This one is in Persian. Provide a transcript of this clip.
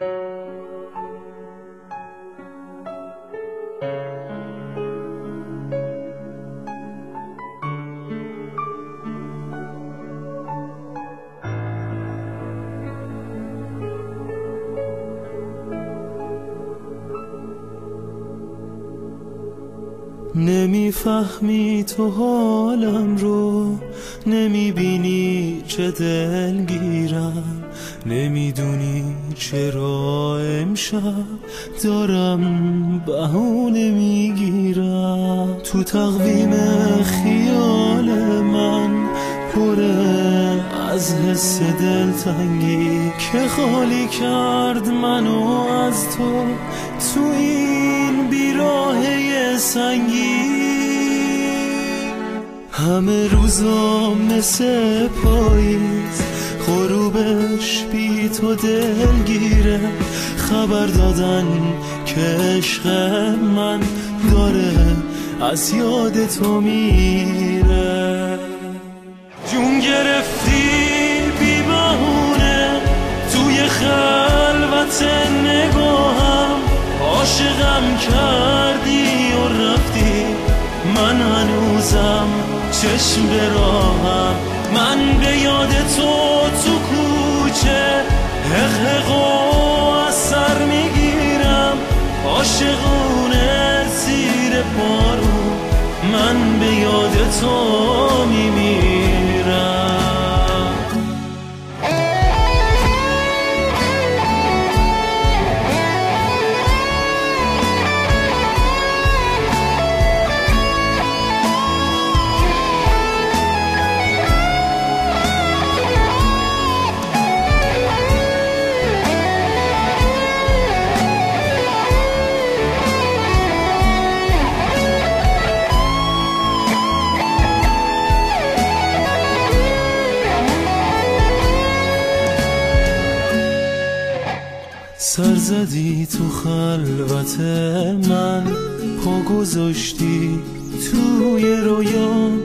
نمیفهمی تو حالم رو، نمیبینی چه دلگیرم، نمیدونی چرا امشب دارم بهونه میگیرم. تو تقویم خیال من پره از حس دلتنگی که خالی کرد منو از تو این بیراهه سنگی. همه روزا مثل پاییز، غروبش بی تو دلگیره، خبر دادن که عشق من داره از یاد تو میره. جون گرفتی بی بهونه توی خلوت نگاهم، عاشقم کردی و رفتی، من هنوزم چشم به راهم. من به یاد تو کوچه حقیقو از سر میگیرم، عاشقونه زیر بارون من به یاد تو میمیرم. سر زدی تو خلوت من، پا گذاشتی توی رویام،